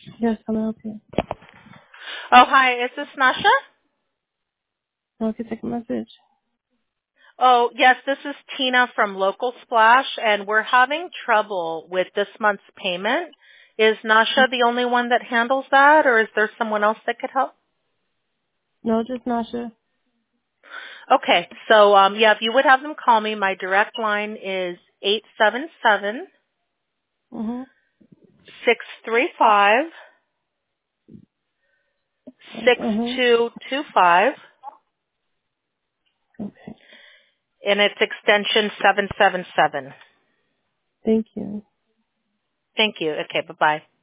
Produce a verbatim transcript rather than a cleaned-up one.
Yes, I'm help you. Oh, hi. Is this Nasha? I can take a message. Oh, yes. This is Tina from Local Splash, and we're having trouble with this month's payment. Is Nasha the only one that handles that, or is there someone else that could help? No, just Nasha. Okay. So, um, yeah, if you would have them call me, my direct line is eight seven seven, Mhm. six three five, six Mhm. two two five, Okay. and it's extension seven seven seven. Thank you. Thank you. Okay. Bye-bye.